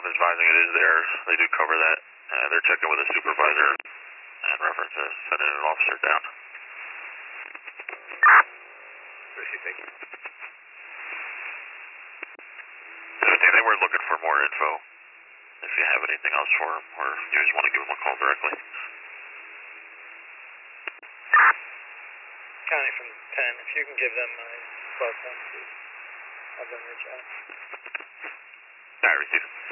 I'm advising it is theirs. They do cover that. They're checking with a supervisor and references, sending an officer down. What is he thinking? They were looking for more info. If you have anything else for them, or you just want to give them a call directly. County from 10, if you can give them my cell phone, please. Have them reach out. Alright, receive it.